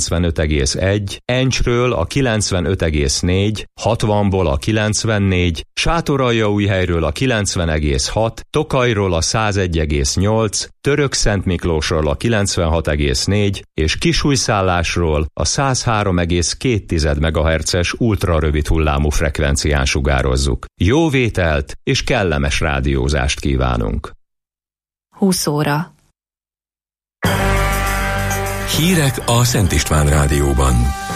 95,1, Encsről a 95,4, 60-ból a 94, Sátoraljaújhelyről a 90,6, Tokajról a 101,8, Törökszentmiklósról a 96,4 és Kisújszállásról a 103,2 MHz-es ultrarövid hullámú frekvencián sugározzuk. Jó vételt és kellemes rádiózást kívánunk! 20 óra. Hírek a Szent István Rádióban.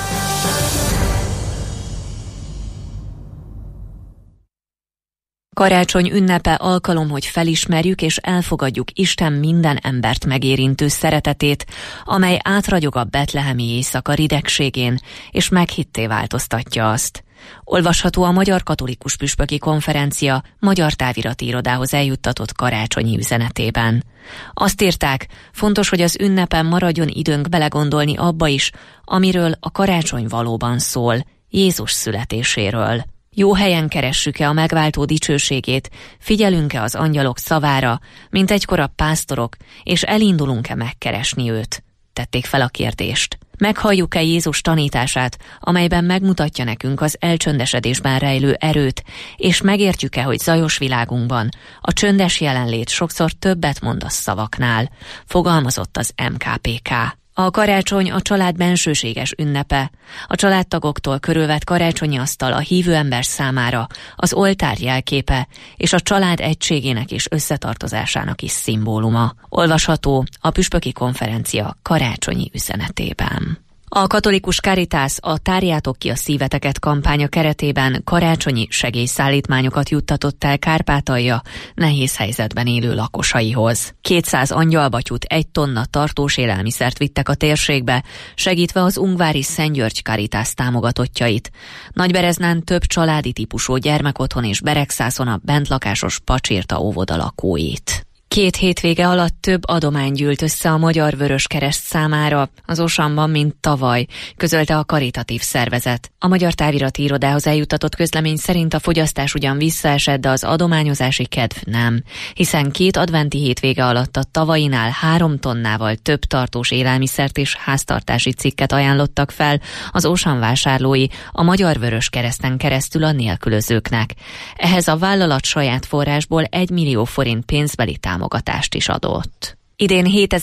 Karácsony ünnepe alkalom, hogy felismerjük és elfogadjuk Isten minden embert megérintő szeretetét, amely átragyog a betlehemi éjszaka ridegségén, és meghitté változtatja azt. Olvasható a Magyar Katolikus Püspöki Konferencia Magyar Távirati Irodához eljuttatott karácsonyi üzenetében. Azt írták, fontos, hogy az ünnepen maradjon időnk belegondolni abba is, amiről a karácsony valóban szól, Jézus születéséről. Jó helyen keressük-e a megváltó dicsőségét, figyelünk-e az angyalok szavára, mint egykor a pásztorok, és elindulunk-e megkeresni őt? Tették fel a kérdést. Meghalljuk-e Jézus tanítását, amelyben megmutatja nekünk az elcsöndesedésben rejlő erőt, és megértjük-e, hogy zajos világunkban a csöndes jelenlét sokszor többet mond a szavaknál, fogalmazott az MKPK. A karácsony a család bensőséges ünnepe. A családtagoktól körülvett karácsonyi asztal a hívő ember számára az oltár jelképe, és a család egységének és összetartozásának is szimbóluma. Olvasható a Püspöki Konferencia karácsonyi üzenetében. A katolikus Caritas a Tárjátok ki a szíveteket kampánya keretében karácsonyi segélyszállítmányokat juttatott el Kárpátalja nehéz helyzetben élő lakosaihoz. 200 angyalbatyút, 1 tonna tartós élelmiszert vittek a térségbe, segítve az ungvári Szent György Caritas támogatottjait. Nagybereznán több családi típusú gyermekotthon és Beregszászon a bentlakásos Pacsirta óvoda lakóit. 2 hétvége alatt több adomány gyűlt össze a Magyar Vöröskereszt számára az Osanban, mint tavaly, közölte a karitatív szervezet. A Magyar Távirati Irodához eljuttatott közlemény szerint a fogyasztás ugyan visszaesett, de az adományozási kedv nem, hiszen 2 adventi hétvége alatt a tavainál 3 tonnával több tartós élelmiszert és háztartási cikket ajánlottak fel az Osan vásárlói a Magyar Vöröskereszten keresztül a nélkülözőknek. Ehhez a vállalat saját forrásból 1 millió forint pénzbeli támogatást is adott. Idén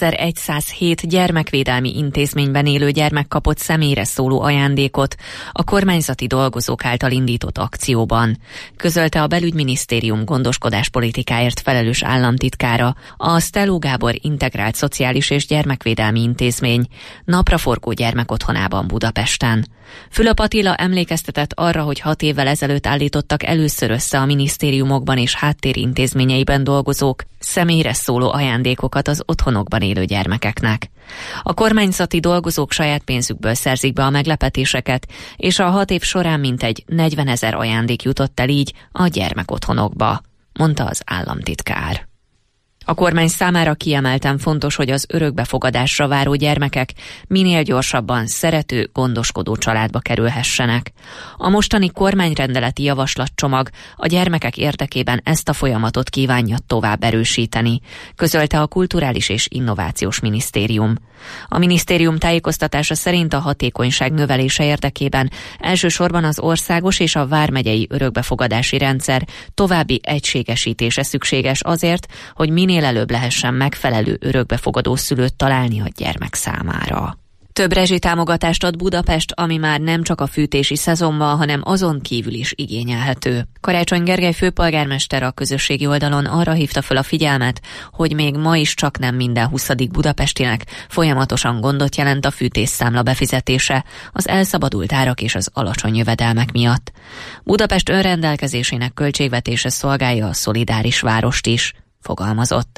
7107 gyermekvédelmi intézményben élő gyermek kapott személyre szóló ajándékot a kormányzati dolgozók által indított akcióban, közölte a Belügyminisztérium gondoskodáspolitikáért felelős államtitkára, a Szteló Gábor Integrált Szociális és Gyermekvédelmi Intézmény napraforgó gyermekotthonában Budapesten. Fülöp Attila emlékeztetett arra, hogy 6 évvel ezelőtt állítottak először össze a minisztériumokban és háttérintézményeiben dolgozók személyre szóló ajándékokat az otthonokban élő gyermekeknek. A kormányzati dolgozók saját pénzükből szerzik be a meglepetéseket, és a 6 év során mintegy 40 000 ajándék jutott el így a gyermekotthonokba, mondta az államtitkár. A kormány számára kiemelten fontos, hogy az örökbefogadásra váró gyermekek minél gyorsabban szerető, gondoskodó családba kerülhessenek. A mostani kormányrendeleti javaslatcsomag a gyermekek érdekében ezt a folyamatot kívánja tovább erősíteni, közölte a Kulturális és Innovációs Minisztérium. A minisztérium tájékoztatása szerint a hatékonyság növelése érdekében elsősorban az országos és a vármegyei örökbefogadási rendszer további egységesítése szükséges azért, hogy minél előbb lehessen megfelelő örökbefogadó szülőt találni a gyermek számára. Több rezsitámogatást ad Budapest, ami már nem csak a fűtési szezonban, hanem azon kívül is igényelhető. Karácsony Gergely főpolgármester a közösségi oldalon arra hívta fel a figyelmet, hogy még ma is csak nem minden 20. budapestinek folyamatosan gondot jelent a fűtésszámla befizetése az elszabadult árak és az alacsony jövedelmek miatt. Budapest önrendelkezésének költségvetése szolgálja a szolidáris várost is, fogalmazott.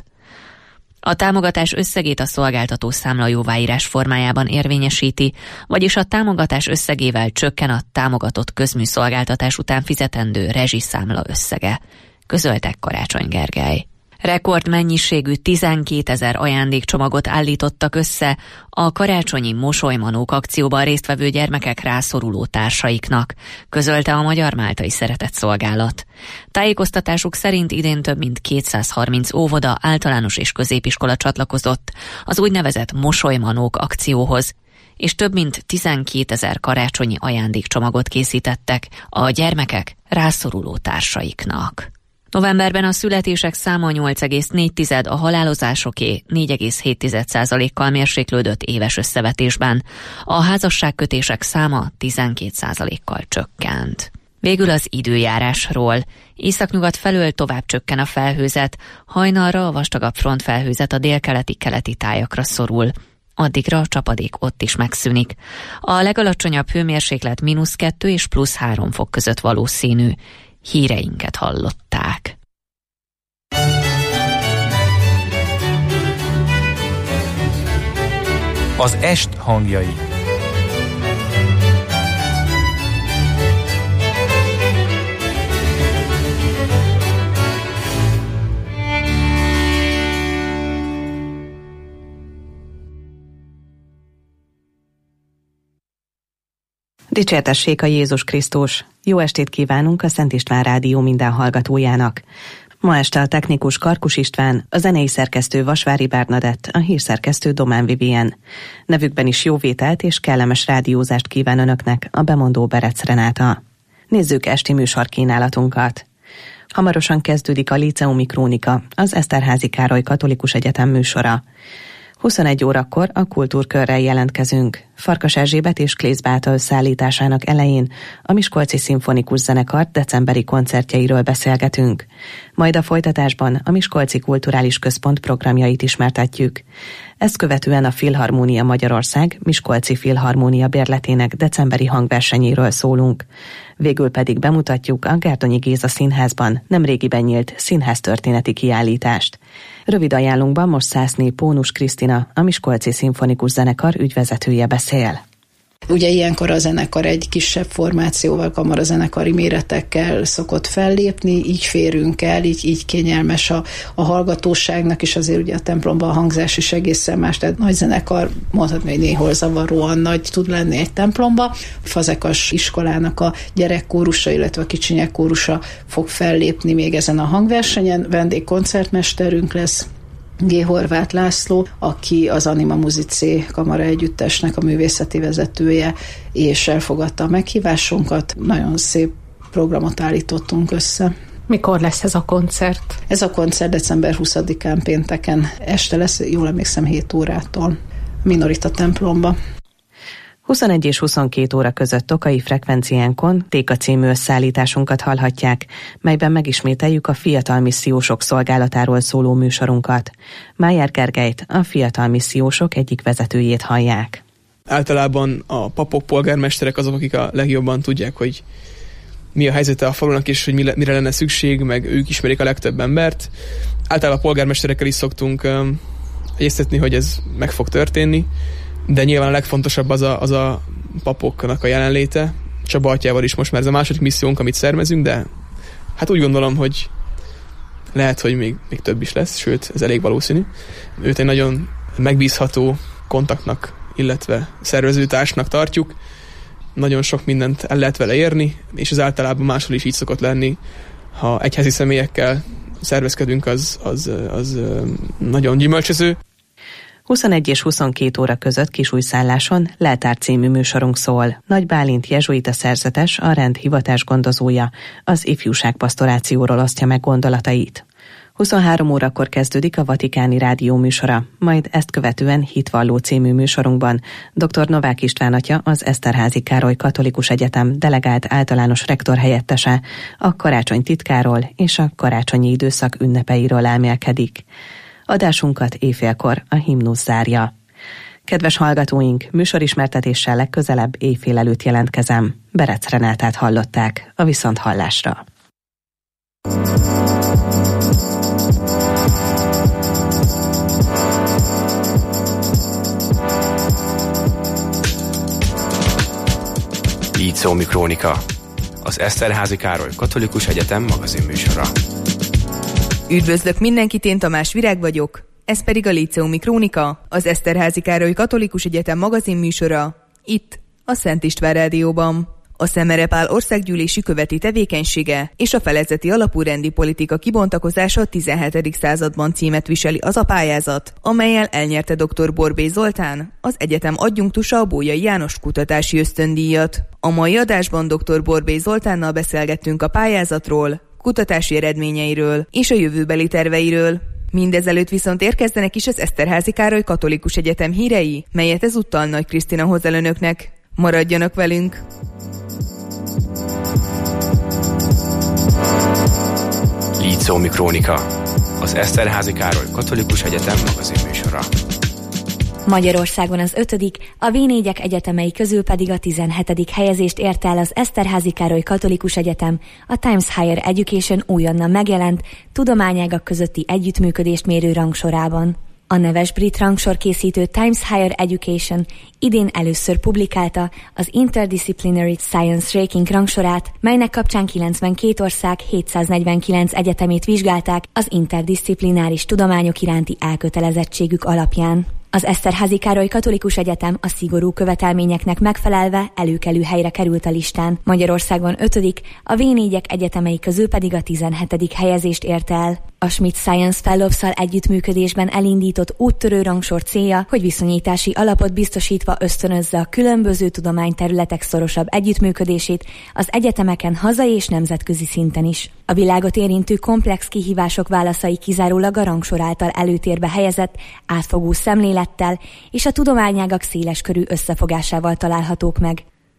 A támogatás összegét a szolgáltató számla jóváírás formájában érvényesíti, vagyis a támogatás összegével csökken a támogatott közműszolgáltatás után fizetendő rezsiszámla összege, közöltek Karácsony Gergely. Rekordmennyiségű 12 000 ajándékcsomagot állítottak össze a karácsonyi Mosolymanók akcióban résztvevő gyermekek rászoruló társaiknak, közölte a Magyar Máltai Szeretetszolgálat. Tájékoztatásuk szerint idén több mint 230 óvoda, általános és középiskola csatlakozott az úgynevezett Mosolymanók akcióhoz. és több mint 12 000 karácsonyi ajándékcsomagot készítettek a gyermekek rászoruló társaiknak. Novemberben a születések száma 8,4, a halálozásoké 4,7%-kal mérséklődött éves összevetésben, a házasságkötések száma 12%-kal csökkent. Végül az időjárásról. Északnyugat felől tovább csökken a felhőzet, hajnalra a vastagabb frontfelhőzet a délkeleti-keleti tájakra szorul. Addigra a csapadék ott is megszűnik. A legalacsonyabb hőmérséklet -2 és +3 fok között valószínű. Híreinket hallották. Az est hangjai. Dicsértessék a Jézus Krisztus! Jó estét kívánunk a Szent István Rádió minden hallgatójának! Ma este a technikus Karkus István, a zenei szerkesztő Vasvári Bernadett, a hírszerkesztő Domán Vivien. Nevükben is jó vételt és kellemes rádiózást kíván önöknek a bemondó Berec Renáta. Nézzük esti műsorkínálatunkat. Hamarosan kezdődik a Líceumi Krónika, az Eszterházy Károly Katolikus Egyetem műsora. 21 órakor a kultúrkörrel jelentkezünk. Farkas Erzsébet és Klész Beáta összeállításának elején a Miskolci Szimfonikus Zenekar decemberi koncertjeiről beszélgetünk. Majd a folytatásban a Miskolci Kulturális Központ programjait ismertetjük. Ezt követően a Filharmónia Magyarország Miskolci Filharmónia bérletének decemberi hangversenyéről szólunk. Végül pedig bemutatjuk a Gárdonyi Géza Színházban nemrégiben nyílt színháztörténeti kiállítást. Rövid ajánlunkban most Szászné Pónus Krisztina, a Miskolci Szimfonikus Zenekar ügyvezetője beszél. Ugye ilyenkor a zenekar egy kisebb formációval, kamarazenekari méretekkel szokott fellépni, így férünk el, így kényelmes a hallgatóságnak, és azért ugye a templomban a hangzás is egészen más, tehát nagy zenekar, mondhatni, hogy néhol zavaróan nagy tud lenni egy templomba. Fazekas iskolának a gyerekkórusa, illetve a kicsinyek kórusa fog fellépni még ezen a hangversenyen, vendégkoncertmesterünk lesz, G. Horváth László, aki az Anima Musicé kamara együttesnek a művészeti vezetője, és elfogadta a meghívásunkat. Nagyon szép programot állítottunk össze. Mikor lesz ez a koncert? Ez a koncert december 20-án pénteken este lesz, jól emlékszem 7 órától, Minorita templomba. 21 és 22 óra között Tokai frekvenciánkon Téka című összeállításunkat hallhatják, melyben megismételjük a fiatal missziósok szolgálatáról szóló műsorunkat. Májer Gergelyt, a fiatal missziósok egyik vezetőjét hallják. Általában a papok, polgármesterek azok, akik a legjobban tudják, hogy mi a helyzete a falunak, és hogy mire lenne szükség, meg ők ismerik a legtöbb embert. Általában a polgármesterekkel is szoktunk egyeztetni, hogy ez meg fog történni, de nyilván a legfontosabb az a papoknak a jelenléte. Csaba atyával is most már ez a második missziónk, amit szervezünk, de hát úgy gondolom, hogy lehet, hogy még több is lesz, sőt, ez elég valószínű. Őt egy nagyon megbízható kontaktnak, illetve szervezőtársnak tartjuk. Nagyon sok mindent el lehet vele érni, és ez általában máshol is így szokott lenni. Ha egyházi személyekkel szervezkedünk, az nagyon gyümölcsöző. 21 és 22 óra között Kisújszálláson Leltár című műsorunk szól. Nagy Bálint jezsuita szerzetes, a rend hivatásgondozója, az ifjúságpastorációról osztja meg gondolatait. 23 órakor kezdődik a Vatikáni Rádió műsora, majd ezt követően Hitvalló című műsorunkban dr. Novák István atya, az Eszterházy Károly Katolikus Egyetem delegált általános rektor helyettese a karácsony titkáról és a karácsonyi időszak ünnepeiről elmélkedik. Adásunkat éjfélkor a himnusz zárja. Kedves hallgatóink, műsorismertetéssel legközelebb éjfél előtt jelentkezem. Berec Renátát hallották, a viszonthallásra. Líceumi Krónika, az Eszterházy Károly Katolikus Egyetem magazinműsora. Üdvözlök mindenkit, én Tamás Virág vagyok, ez pedig a Líceumi Krónika, az Eszterházy Károly Katolikus Egyetem magazinműsora, itt a Szent István Rádióban. A Szemerepál országgyűlési követi tevékenysége és a felezeti alapú rendi politika kibontakozása a 17. században címet viseli az a pályázat, amellyel elnyerte dr. Borbély Zoltán, az egyetem adjunktusa a Bolyai János kutatási ösztöndíjat. A mai adásban dr. Borbély Zoltánnal beszélgettünk a pályázatról, kutatási eredményeiről és a jövőbeli terveiről. Mindezelőtt viszont érkezzenek is az Eszterházy Károly Katolikus Egyetem hírei, melyet ezúttal Nagy Krisztina hoz el önöknek. Maradjanak velünk! Líceumi Krónika, az Eszterházy Károly Katolikus Egyetem magazinműsora. Magyarországon az 5., a V4-ek egyetemei közül pedig a 17. helyezést ért el az Eszterházy Károly Katolikus Egyetem, a Times Higher Education újonnan megjelent tudományágak közötti együttműködést mérő rangsorában. A neves brit rangsor készítő Times Higher Education idén először publikálta az Interdisciplinary Science Ranking rangsorát, melynek kapcsán 92 ország 749 egyetemét vizsgálták az interdisziplináris tudományok iránti elkötelezettségük alapján. Az Eszterházy Károly Katolikus Egyetem a szigorú követelményeknek megfelelve előkelő helyre került a listán. Magyarországon 5., a V4-ek egyetemei közül pedig a 17. helyezést ért el. A Schmidt Science Fellows-szal együttműködésben elindított úttörő rangsor célja, hogy viszonyítási alapot biztosítva ösztönözze a különböző tudományterületek szorosabb együttműködését az egyetemeken hazai és nemzetközi szinten is. A világot érintő komplex kihívások válaszai kizárólag a rangsor által előtérbe helyezett, átfogó szemlélettel és a tudományágak széleskörű összefogásával találhatók meg.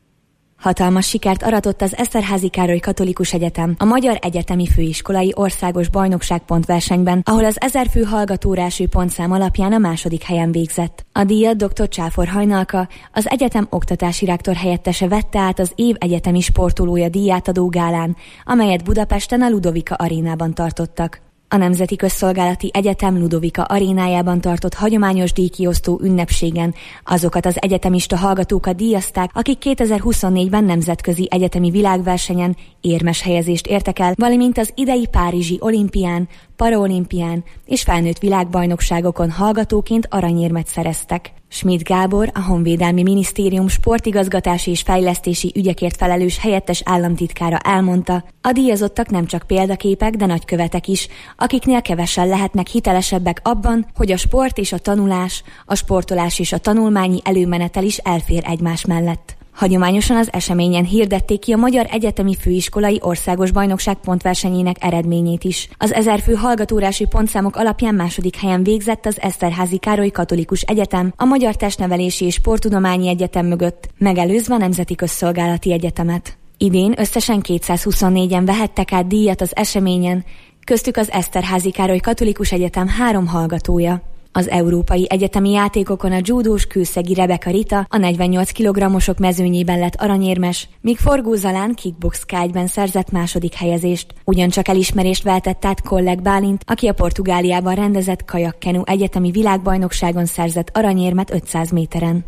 Hatalmas sikert aratott az Eszterházy Károly Katolikus Egyetem a Magyar Egyetemi Főiskolai Országos Bajnokságpontversenyben, ahol az 1000 fő hallgatórású pontszám alapján a 2. helyen végzett. A díjat dr. Csáfor Hajnalka, az egyetem oktatási rektor helyettese vette át az év egyetemi sportolója díjátadó gálán, amelyet Budapesten a Ludovika arénában tartottak. A Nemzeti Közszolgálati Egyetem Ludovika arénájában tartott hagyományos díjkiosztó ünnepségen azokat az egyetemista hallgatókat díjazták, akik 2024-ben nemzetközi egyetemi világversenyen érmes helyezést értek el, valamint az idei párizsi olimpián, paraolimpián és felnőtt világbajnokságokon hallgatóként aranyérmet szereztek. Schmidt Gábor, a Honvédelmi Minisztérium sportigazgatási és fejlesztési ügyekért felelős helyettes államtitkára elmondta, a díjazottak nem csak példaképek, de nagykövetek is, akiknél kevesen lehetnek hitelesebbek abban, hogy a sport és a tanulás, a sportolás és a tanulmányi előmenetel is elfér egymás mellett. Hagyományosan az eseményen hirdették ki a Magyar Egyetemi Főiskolai Országos Bajnokság pontversenyének eredményét is. Az 1000 fő hallgatórási pontszámok alapján 2. helyen végzett az Eszterházy Károly Katolikus Egyetem a Magyar Testnevelési és Sporttudományi Egyetem mögött, megelőzve a Nemzeti Közszolgálati Egyetemet. Idén összesen 224-en vehettek át díjat az eseményen, köztük az Eszterházy Károly Katolikus Egyetem 3 hallgatója. Az európai egyetemi játékokon a judós Kőszegi Rebeka Rita a 48 kg-osok mezőnyében lett aranyérmes, míg Forgó Zalán kickbox K1-ben szerzett 2. helyezést. Ugyancsak elismerést vehetett át Kolleg Bálint, aki a Portugáliában rendezett kajakkenu egyetemi világbajnokságon szerzett aranyérmet 500 méteren.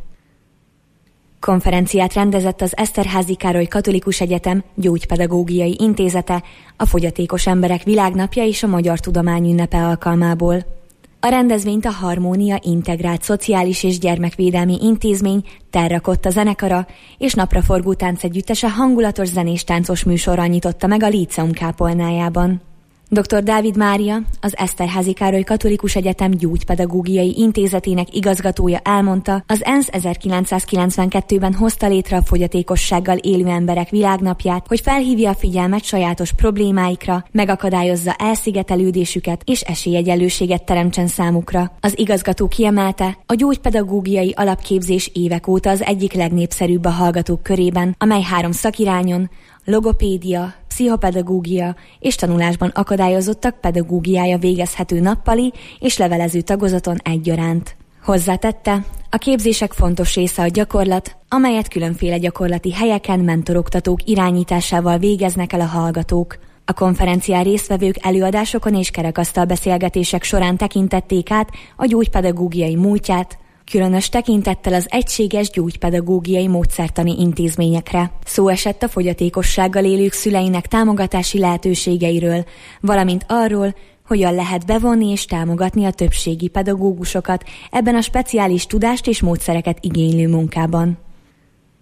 Konferenciát rendezett az Eszterházy Károly Katolikus Egyetem Gyógypedagógiai Intézete a Fogyatékos Emberek Világnapja és a Magyar Tudomány ünnepe alkalmából. A rendezvényt a Harmónia Integrált Szociális és Gyermekvédelmi Intézmény Terrakotta zenekara és napraforgó táncegyüttese hangulatos zenés-táncos műsorral nyitotta meg a Líceum kápolnájában. Dr. Dávid Mária, az Eszterházy Károly Katolikus Egyetem Gyógypedagógiai Intézetének igazgatója elmondta, az ENSZ 1992-ben hozta létre a fogyatékossággal élő emberek világnapját, hogy felhívja a figyelmet sajátos problémáikra, megakadályozza elszigetelődésüket és esélyegyenlőséget teremtsen számukra. Az igazgató kiemelte, a gyógypedagógiai alapképzés évek óta az egyik legnépszerűbb a hallgatók körében, amely 3 szakirányon, logopédia, pszichopedagógia és tanulásban akadályozottak pedagógiája végezhető nappali és levelező tagozaton egyaránt. Hozzátette, a képzések fontos része a gyakorlat, amelyet különféle gyakorlati helyeken mentoroktatók irányításával végeznek el a hallgatók. A konferencián résztvevők előadásokon és kerekasztal beszélgetések során tekintették át a gyógypedagógiai múltját, különös tekintettel az egységes gyógypedagógiai módszertani intézményekre. Szó esett a fogyatékossággal élők szüleinek támogatási lehetőségeiről, valamint arról, hogyan lehet bevonni és támogatni a többségi pedagógusokat ebben a speciális tudást és módszereket igénylő munkában.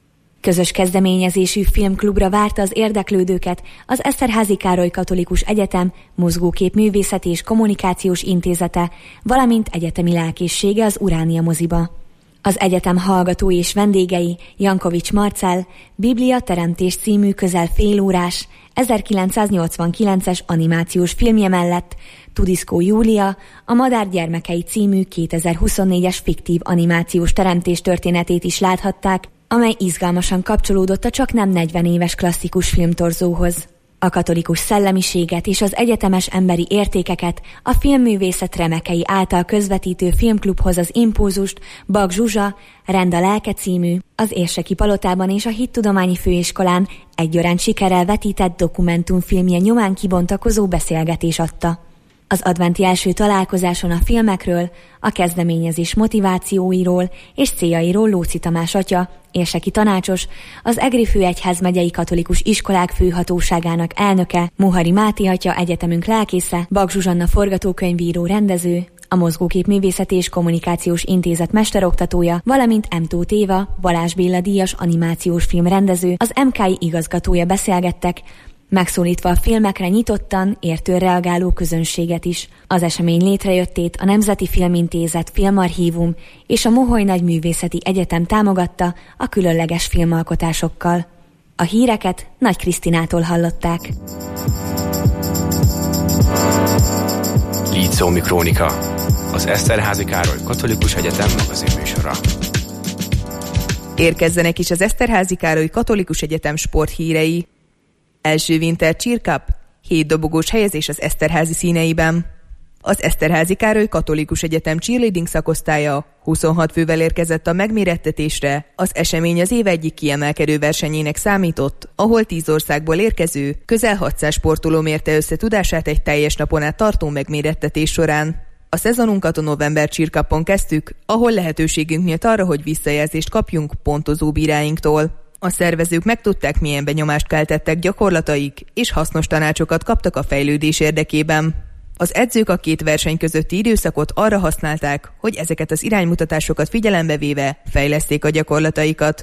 Közös kezdeményezésű filmklubra várta az érdeklődőket az Eszterházy Károly Katolikus Egyetem Mozgókép Művészeti és Kommunikációs Intézete, valamint egyetemi lelkészsége az Uránia moziba. Az egyetem hallgatói és vendégei Jankovics Marcell Biblia Teremtés című közel félórás 1989-es animációs filmje mellett Tudiszkó Júlia a Madár gyermekei című 2024-es fiktív animációs teremtés történetét is láthatták, amely izgalmasan kapcsolódott a csaknem 40 éves klasszikus filmtorzóhoz. A katolikus szellemiséget és az egyetemes emberi értékeket a filmművészet remekei által közvetítő filmklubhoz az impulzust Bak Zsuzsa Rend a lelke című, az Érseki Palotában és a Hittudományi Főiskolán egyaránt sikerrel vetített dokumentumfilmje nyomán kibontakozó beszélgetés adta. Az adventi első találkozáson a filmekről, a kezdeményezés motivációiról és céljairól Lóczy Tamás atya, érseki tanácsos, az Egri Főegyházmegyei Katolikus Iskolák Főhatóságának elnöke, Muhari Máté atya egyetemünk lelkésze, Bak Zsuzsanna forgatókönyvíró rendező, a Mozgókép Művészeti és Kommunikációs Intézet mesteroktatója, valamint M. Tóth Éva, Balázs Béla díjas animációs filmrendező, az MKI igazgatója beszélgettek, megszólítva a filmekre nyitottan, értően reagáló közönséget is. Az esemény létrejöttét a Nemzeti Filmintézet Filmarchívum és a Moholy Nagyművészeti Egyetem támogatta a különleges filmalkotásokkal. A híreket Nagy Krisztinától hallották. Lícómi Krónika, az Eszterházy Károly Katolikus Egyetem magazinműsora. Érkezzenek is az Eszterházy Károly Katolikus Egyetem sporthírei. Első Winter Cheer Cup, 7 dobogós helyezés az Eszterházy színeiben. Az Eszterházy Károly Katolikus Egyetem cheerleading szakosztálya 26 fővel érkezett a megmérettetésre. Az esemény az év egyik kiemelkedő versenyének számított, ahol 10 országból érkező, közel 600 sportoló mérte össze tudását egy teljes napon át tartó megmérettetés során. A szezonunkat a November Cheer Cupon kezdtük, ahol lehetőségünk nyílt arra, hogy visszajelzést kapjunk pontozó bíráinktól. A szervezők megtudták, milyen benyomást keltettek gyakorlataik, és hasznos tanácsokat kaptak a fejlődés érdekében. Az edzők a két verseny közötti időszakot arra használták, hogy ezeket az iránymutatásokat figyelembe véve fejleszték a gyakorlataikat.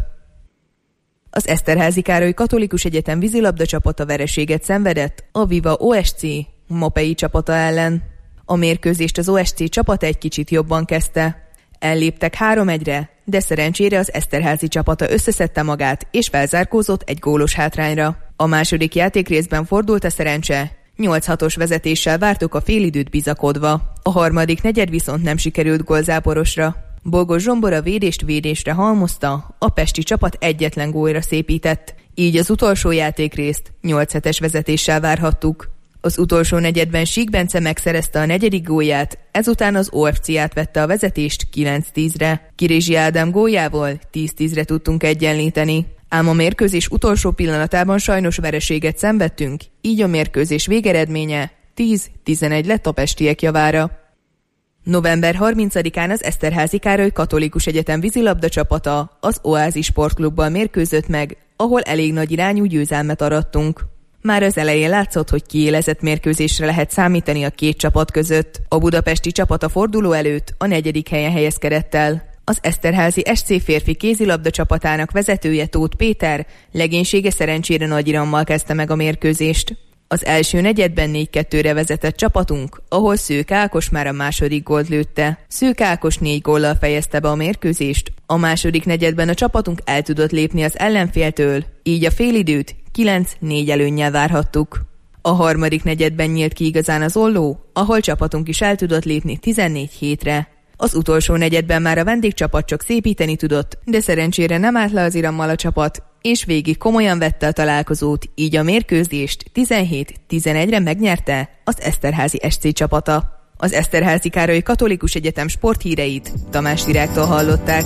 Az Eszterházy Károly Katolikus Egyetem vízilabda csapata vereséget szenvedett a Viva OSC Mopei csapata ellen. A mérkőzést az OSC csapata egy kicsit jobban kezdte. Elléptek 3-1-re, de szerencsére az Eszterházy csapata összeszedte magát és felzárkózott egy gólos hátrányra. A második játékrészben fordult a szerencse, 8-6-os vezetéssel vártuk a félidőt bizakodva. A harmadik negyed viszont nem sikerült gólzáporosra. Bolgos Zsombor a védésre halmozta, a pesti csapat egyetlen gólra szépített, így az utolsó játékrészt 8-7-es vezetéssel várhattuk. Az utolsó negyedben Sík Bence megszerezte a negyedik gólját, ezután az OFC átvette a vezetést 9-10-re. Kirézsi Ádám góljával 10-10-re tudtunk egyenlíteni. Ám a mérkőzés utolsó pillanatában sajnos vereséget szenvedtünk, így a mérkőzés végeredménye 10-11 lett a pestiek javára. November 30-án az Eszterházy Károly Katolikus Egyetem vízilabda csapata az Oázis Sportklubbal mérkőzött meg, ahol elég nagy irányú győzelmet arattunk. Már az elején látszott, hogy kiélezett mérkőzésre lehet számítani a két csapat között. A budapesti csapat a forduló előtt a 4. helyen helyezkedett el. Az Eszterházy SC férfi kézilabda csapatának vezetője Tóth Péter legénysége szerencsére nagy irammal kezdte meg a mérkőzést. Az első negyedben 4-2-re vezetett csapatunk, ahol Szők Ákos már a második gólt lőtte. Szők Ákos 4 góllal fejezte be a mérkőzést. A második negyedben a csapatunk el tudott lépni az ellenféltől, így a félidőt 9-4 előnnyel várhattuk. A harmadik negyedben nyílt ki igazán az olló, ahol csapatunk is el tudott lépni 14-7-re. Az utolsó negyedben már a vendégcsapat csak szépíteni tudott, de szerencsére nem állt le az irammal a csapat, és végig komolyan vette a találkozót, így a mérkőzést 17-11-re megnyerte az Eszterházy SC csapata. Az Eszterházy Károly Katolikus Egyetem sporthíreit Tamás Virágtól hallották.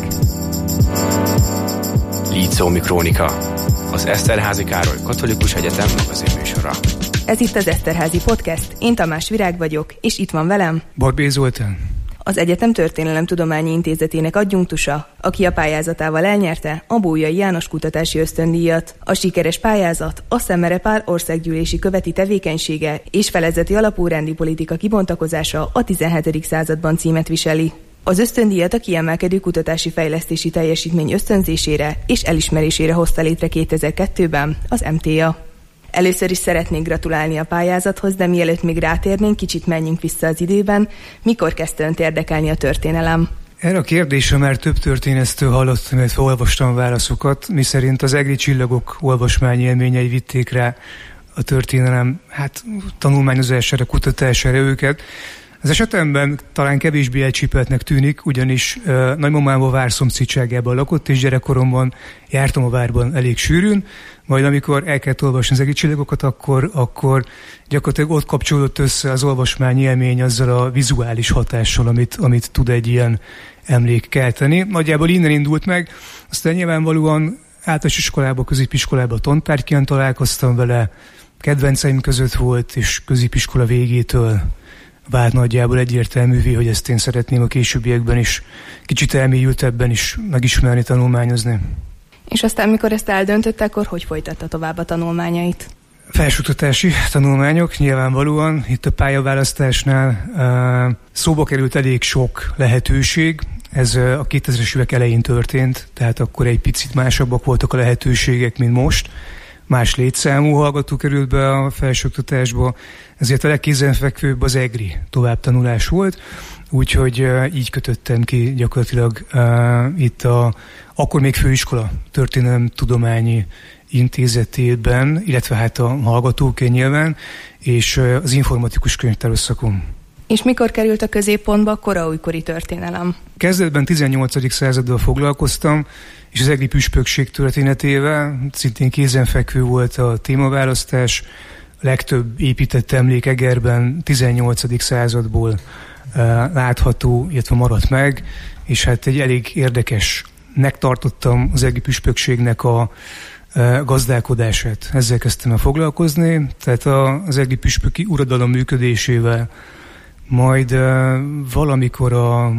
Lícómi Krónika, az Eszterházy Károly Katolikus Egyetem magazinműsora. Ez itt az Eszterházy Podcast, én Tamás Virág vagyok, és itt van velem Borbély Zoltán. Az Egyetem Történelemtudományi Intézetének adjunktusa, aki a pályázatával elnyerte a Bolyai János Kutatási Ösztöndíjat. A sikeres pályázat a Szemmere Pál országgyűlési követi tevékenysége és felezeti alapú rendi politika kibontakozása a 17. században címet viseli. Az ösztöndíjat a kiemelkedő kutatási fejlesztési teljesítmény ösztönzésére és elismerésére hozta létre 2002-ben az MTA. Először is szeretnék gratulálni a pályázathoz, de mielőtt még rátérnénk, kicsit menjünk vissza az időben. Mikor kezdte önt érdekelni a történelem? Erre a kérdésre már több történésztől hallottam, illetve olvastam válaszokat, miszerint az egri csillagok olvasmányélményei vitték rá a történelem tanulmányozására, kutatására őket. Az esetemben talán kevésbé elcsípeltnek tűnik, ugyanis nagymamámmal várszomszédságában lakott, és gyerekkoromban jártam a várban elég sűrűn, majd amikor el kellett olvasni az egri csillagokat, akkor gyakorlatilag ott kapcsolódott össze az olvasmány élmény azzal a vizuális hatással, amit tud egy ilyen emlék kelteni. Nagyjából innen indult meg, aztán nyilvánvalóan általános iskolában, középiskolában tantárgyként találkoztam vele, kedvenceim között volt, és középiskola végétől vált nagyjából egyértelművé, hogy ezt én szeretném a későbbiekben is kicsit elmélyültebben is megismerni, tanulmányozni. És aztán, mikor ezt eldöntött, akkor hogy folytatta tovább a tanulmányait? Felsőoktatási tanulmányok nyilvánvalóan. Itt a pályaválasztásnál szóba került elég sok lehetőség. Ez a 2000-es évek elején történt, tehát akkor egy picit másabbak voltak a lehetőségek, mint most. Más létszámú hallgató került be a felsőoktatásba, ezért a legkézenfekvőbb az EGRI továbbtanulás volt, úgyhogy így kötöttem ki gyakorlatilag itt akkor még főiskola történelemtudományi intézetében, illetve hát a hallgatóként nyilván, és az informatikus könyvtáros szakon. És mikor került a középpontba a koraújkori történelem? Kezdetben 18. századdal foglalkoztam, és az egri püspökség történetével szintén kézenfekvő volt a témaválasztás. A legtöbb épített emlék Egerben 18. századból látható, illetve maradt meg, és hát egy elég érdekesnek tartottam az egri püspökségnek a gazdálkodását. Ezzel kezdtem el foglalkozni, tehát az egri püspöki uradalom működésével, majd valamikor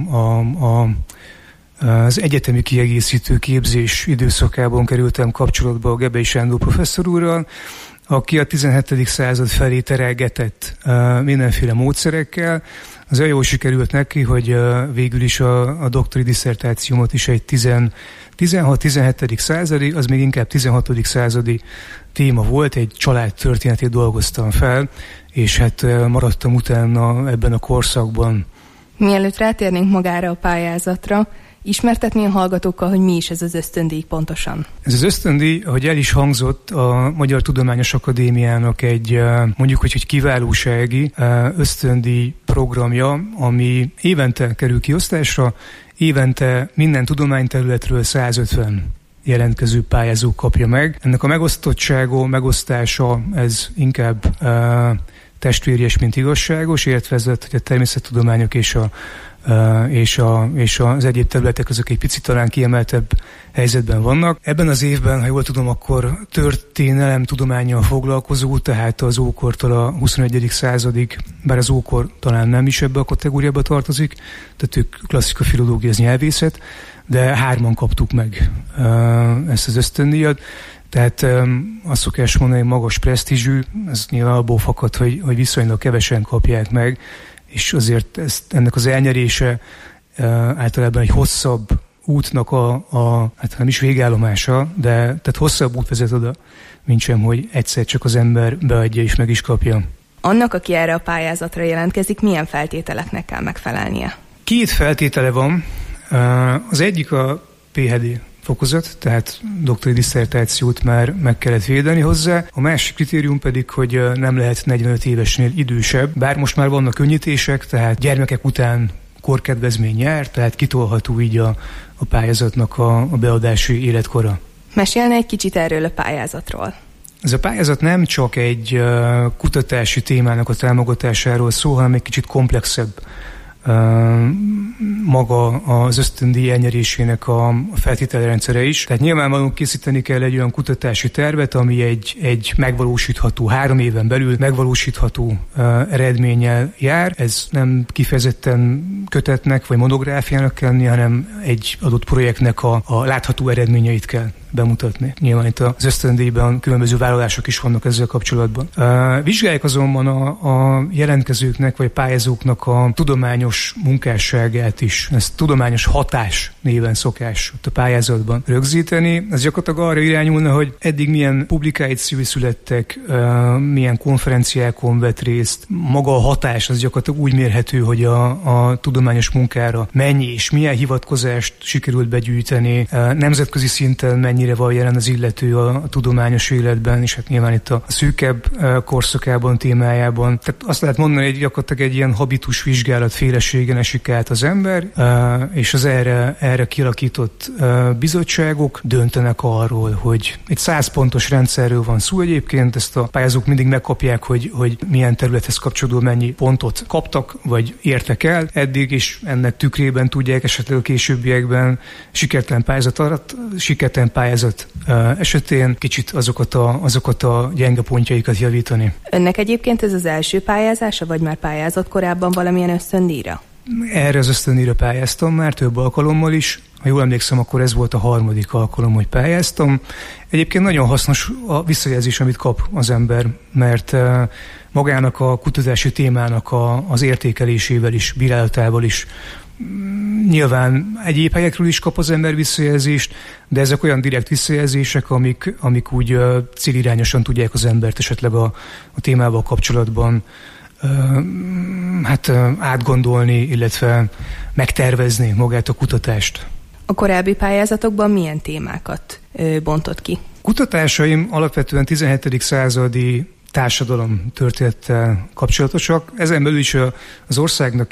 az egyetemi kiegészítő képzés időszakában kerültem kapcsolatba a Gebei Sándor professzor úrral, aki a 17. század felé terelgetett mindenféle módszerekkel. Az olyan jól sikerült neki, hogy végül is a doktori disszertációmat is egy 16-17. századi, az még inkább 16. századi téma volt, egy család történetét dolgoztam fel, és hát maradtam utána ebben a korszakban. Mielőtt rátérnénk magára a pályázatra, ismertetni a hallgatókkal, hogy mi is ez az ösztöndíj pontosan? Ez az ösztöndíj, ahogy el is hangzott, a Magyar Tudományos Akadémiának egy mondjuk, hogy kiválósági ösztöndíj programja, ami évente kerül kiosztásra, évente minden tudományterületről 150 jelentkező pályázó kapja meg. Ennek a megosztása, ez inkább testvérjes, mint igazságos, illetve ez, hogy a természettudományok és az egyéb területek azok egy picit talán kiemeltebb helyzetben vannak. Ebben az évben, ha jól tudom, akkor történelem tudománnyal foglalkozó, tehát az ókortól a 21. századig, bár az ókor talán nem is ebbe a kategóriába tartozik, tehát ők klasszika filológia, az nyelvészet, de 3-an kaptuk meg ezt az ösztöndíjat. Tehát azt szokás mondani, magas presztízsű, ez nyilván abból fakad, hogy viszonylag kevesen kapják meg, és azért ennek az elnyerése általában egy hosszabb útnak hát nem is végállomása, de tehát hosszabb út vezet oda, mintsem, hogy egyszer csak az ember beadja és meg is kapja. Annak, aki erre a pályázatra jelentkezik, milyen feltételeknek kell megfelelnie? 2 feltétele van. Az egyik a PhD fokozat, tehát doktori disszertációt már meg kellett védeni hozzá. A másik kritérium pedig, hogy nem lehet 45 évesnél idősebb, bár most már vannak könnyítések, tehát gyermekek után korkedvezmény jár, tehát kitolható így a pályázatnak a beadási életkora. Mesélne egy kicsit erről a pályázatról. Ez a pályázat nem csak egy kutatási témának a támogatásáról szól, hanem egy kicsit komplexebb maga az ösztöndíj elnyerésének a feltételrendszere is. Tehát nyilvánvalóan készíteni kell egy olyan kutatási tervet, ami egy megvalósítható, 3 éven belül megvalósítható eredménnyel jár. Ez nem kifejezetten kötetnek vagy monográfiának kell lenni, hanem egy adott projektnek a látható eredményeit kell bemutatni. Nyilván itt az ösztöndíjban különböző vállalások is vannak ezzel kapcsolatban. Vizsgálják azonban a jelentkezőknek vagy pályázóknak a tudományos munkásságát is. Ezt tudományos hatás néven szokás a pályázatban rögzíteni. Ez gyakorlatilag arra irányulna, hogy eddig milyen publikációi születtek, milyen konferenciákon vett részt. Maga a hatás az gyakorlatilag úgy mérhető, hogy a tudományos munkára mennyi és milyen hivatkozást sikerült begyűjteni, nemzetközi szinten mennyire van jelen az illető a tudományos életben, és hát nyilván itt a szűkebb korszakában, témájában. Tehát azt lehet mondani, hogy gyakorlatilag egy ilyen habitus vizsgálat féleségen esik át az ember, és az erre kialakított bizottságok döntenek arról, hogy egy 100 pontos rendszerről van szó egyébként, ezt a pályázók mindig megkapják, hogy milyen területhez kapcsolódó mennyi pontot kaptak, vagy értek el eddig, és ennek tükrében tudják esetleg a későbbiekben sikertelen pályázat esetén kicsit azokat a gyenge pontjaikat javítani. Önnek egyébként ez az első pályázása, vagy már pályázott korábban valamilyen ösztöndíjra? Erre az ösztöndíjra pályáztam már több alkalommal is. Ha jól emlékszem, akkor ez volt a 3. alkalom, hogy pályáztam. Egyébként nagyon hasznos a visszajelzés, amit kap az ember, mert magának a kutatási témának az értékelésével is, bírálatával is nyilván egyéb helyekről is kap az ember visszajelzést, de ezek olyan direkt visszajelzések, amik úgy célirányosan tudják az embert esetleg a témával kapcsolatban átgondolni, illetve megtervezni magát a kutatást. A korábbi pályázatokban milyen témákat bontott ki? Kutatásaim alapvetően 17. századi társadalom történettel kapcsolatosak. Ezen belül is az országnak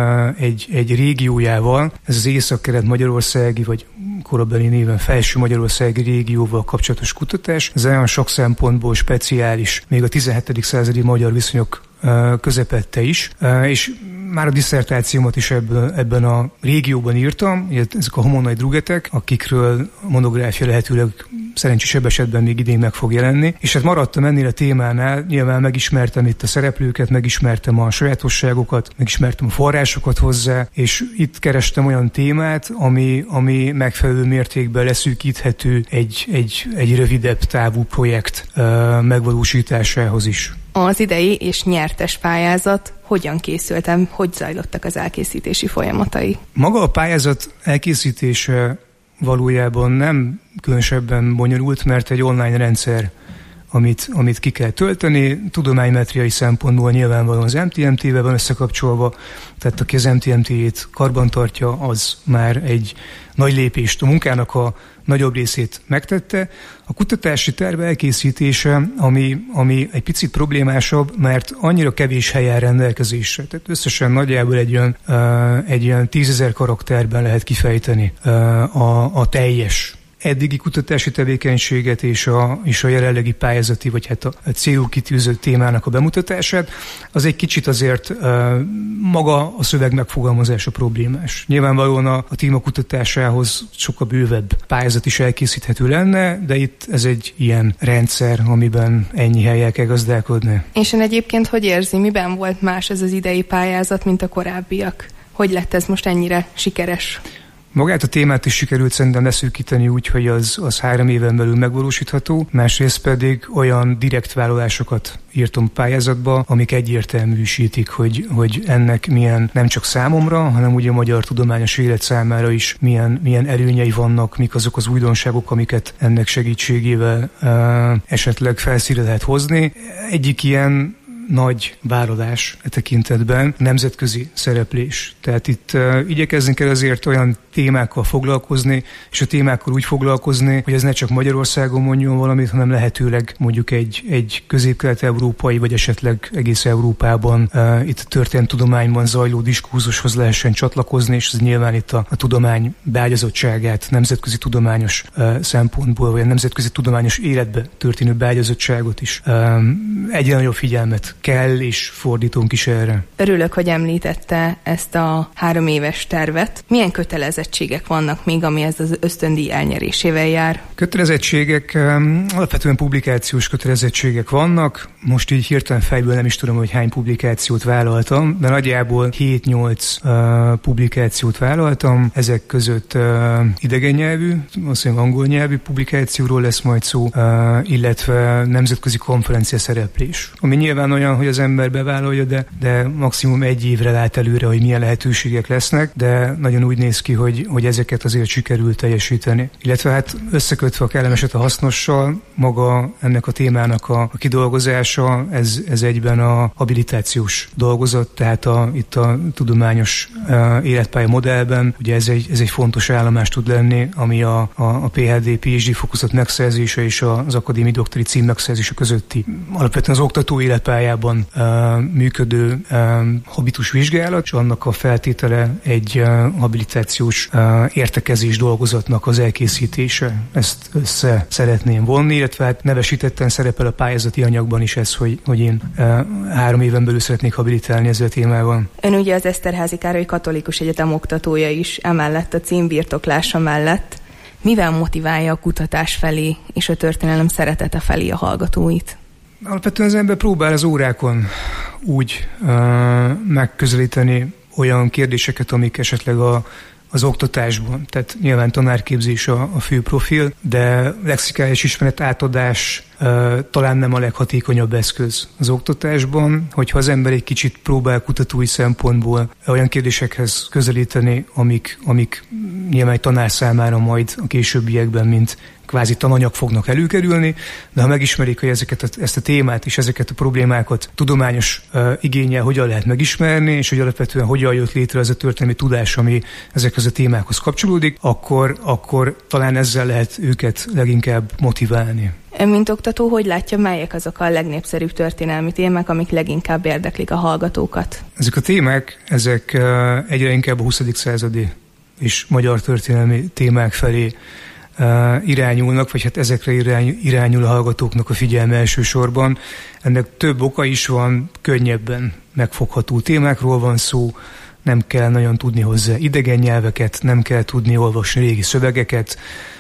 egy régiójával, ez az Észak-Kelet-Magyarországi, vagy korabeli néven Felső Magyarországi régióval kapcsolatos kutatás. Ez olyan sok szempontból speciális, még a 17. századi magyar viszonyok közepette is, és már a disszertációmat is ebben a régióban írtam, ezek a homonoid rugetek, akikről a monográfia lehetőleg szerencsésebb esetben még idén meg fog jelenni, és hát maradtam ennél a témánál, nyilván megismertem itt a szereplőket, megismertem a sajátosságokat, megismertem a forrásokat hozzá, és itt kerestem olyan témát, ami megfelelő mértékben leszűkíthető egy rövidebb távú projekt megvalósításához is. Az idei és nyertes pályázat hogyan készültem, hogy zajlottak az elkészítési folyamatai? Maga a pályázat elkészítése valójában nem különösebben bonyolult, mert egy online rendszer, amit ki kell tölteni, tudománymetriai szempontból nyilvánvalóan az MTMT-vel van összekapcsolva, tehát aki az MTMT-jét karbantartja, az már egy nagy lépést, a munkának a nagyobb részét megtette. A kutatási terv elkészítése, ami egy picit problémásabb, mert annyira kevés hely áll rendelkezésre. Tehát összesen nagyjából egy olyan 10 000 karakterben lehet kifejteni a teljes eddigi kutatási tevékenységet és a jelenlegi pályázati, vagy hát a célú kitűzött témának a bemutatását, az egy kicsit azért maga a szöveg megfogalmazása problémás. Nyilvánvalóan a téma kutatásához sokkal bővebb pályázat is elkészíthető lenne, de itt ez egy ilyen rendszer, amiben ennyi helyen kell gazdálkodni. És ön egyébként hogy érzi, miben volt más ez az idei pályázat, mint a korábbiak? Hogy lett ez most ennyire sikeres? Magát a témát is sikerült szerintem leszűkíteni úgy, hogy az 3 éven belül megvalósítható, másrészt pedig olyan direkt vállalásokat írtam pályázatba, amik egyértelműsítik, hogy ennek milyen nem csak számomra, hanem ugye a magyar tudományos élet számára is milyen előnyei vannak, mik azok az újdonságok, amiket ennek segítségével esetleg felszínre lehet hozni. Egyik ilyen nagy vállalás e tekintetben nemzetközi szereplés. Tehát itt igyekezni kell azért olyan témákkal foglalkozni, és a témákkal úgy foglalkozni, hogy ez ne csak Magyarországon mondjon valamit, hanem lehetőleg mondjuk egy közép-kelet-európai, vagy esetleg egész Európában itt a történelemtudományban zajló diskurzushoz lehessen csatlakozni, és ez nyilván itt a tudomány beágyazottságát, nemzetközi tudományos szempontból, vagy a nemzetközi tudományos életbe történő beágyazottságot is egyre nagyobb figyelmet kell, és fordítunk is erre. Örülök, hogy említette ezt a 3 éves tervet. Milyen kötelezettségek kötelezettségek vannak még, ami ez az ösztöndíj elnyerésével jár? Kötelezettségek, alapvetően publikációs kötelezettségek vannak. Most így hirtelen fejből nem is tudom, hogy hány publikációt vállaltam, de nagyjából 7-8 publikációt vállaltam. Ezek között idegen nyelvű, valószínűleg angol nyelvű publikációról lesz majd szó, illetve nemzetközi konferencia szereplés. Ami nyilván olyan, hogy az ember bevállalja, de maximum 1 évre lát előre, hogy milyen lehetőségek lesznek, de nagyon úgy néz ki, hogy ezeket azért sikerült teljesíteni. Illetve hát összekötve a kellemeset a hasznossal, maga ennek a témának a kidolgozása, ez egyben a habilitációs dolgozat, tehát itt a tudományos életpálya modellben, ugye ez egy fontos állomás tud lenni, ami a PhD fokozat megszerzése és az akadémiai doktori cím megszerzése közötti alapvetően az oktató életpályában működő habitus vizsgálat, és annak a feltétele egy habilitációs értekezés dolgozatnak az elkészítése. Ezt össze szeretném vonni, illetve hát nevesítetten szerepel a pályázati anyagban is ez, hogy én 3 éven belül szeretnék habilitálni ezzel a témával. Ön ugye az Eszterházy Károly Katolikus Egyetem oktatója is, emellett a címbirtoklása mellett. Mivel motiválja a kutatás felé és a történelem szeretete felé a hallgatóit? Alapvetően az ember próbál az órákon úgy megközelíteni olyan kérdéseket, amik esetleg az oktatásban, tehát nyilván tanárképzés a fő profil, de lexikális ismeret átadás talán nem a leghatékonyabb eszköz az oktatásban, hogyha az ember egy kicsit próbál kutatói szempontból olyan kérdésekhez közelíteni, amik nyilván egy tanár számára majd a későbbiekben, mint kvázi tananyag fognak előkerülni, de ha megismerik, hogy ezt a témát és ezeket a problémákat tudományos igénnyel hogyan lehet megismerni, és hogy alapvetően hogyan jött létre ez a történelmi tudás, ami ezekhez a témákhoz kapcsolódik, akkor talán ezzel lehet őket leginkább motiválni. Ön, mint oktató, hogy látja, melyek azok a legnépszerűbb történelmi témák, amik leginkább érdeklik a hallgatókat? Ezek a témák, egyre inkább a 20. századi és magyar történelmi témák felé irányulnak, vagy hát ezekre irányul a hallgatóknak a figyelme elsősorban. Ennek több oka is van, könnyebben megfogható témákról van szó, nem kell nagyon tudni hozzá idegen nyelveket, nem kell tudni olvasni régi szövegeket,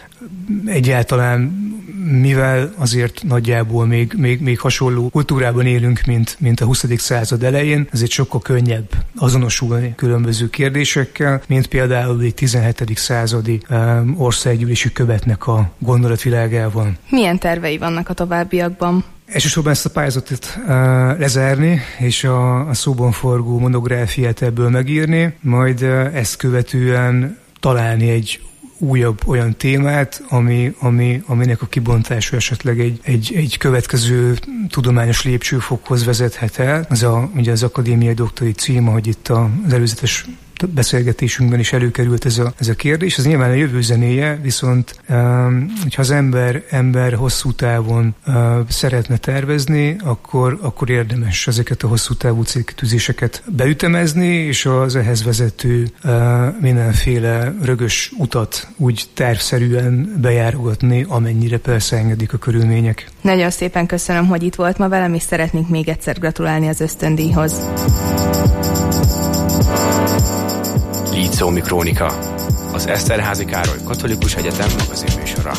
egyáltalán mivel azért nagyjából még hasonló kultúrában élünk, mint a 20. század elején, ezért sokkal könnyebb azonosulni különböző kérdésekkel, mint például egy 17. századi országgyűlési követnek a gondolatvilágával. Milyen tervei vannak a továbbiakban? Elsősorban ezt a pályázatot lezárni, és a szóban forgó monográfiát ebből megírni, majd ezt követően találni egy újabb olyan témát, aminek a kibontása esetleg egy következő tudományos lépcsőfokhoz vezethet el. Ugye az akadémiai doktori cím, ahogy itt az előzetes beszélgetésünkben is előkerült ez a kérdés. Ez nyilván a jövő zenéje, viszont hogyha az ember hosszú távon szeretne tervezni, akkor érdemes ezeket a hosszú távú célkitűzéseket beütemezni, és az ehhez vezető mindenféle rögös utat úgy tervszerűen bejárogatni, amennyire persze engedik a körülmények. Nagyon szépen köszönöm, hogy itt volt ma velem, és szeretnénk még egyszer gratulálni az ösztöndíjhoz. Líceumi Krónika, az Eszterházy Károly Katolikus Egyetem magazinműsora.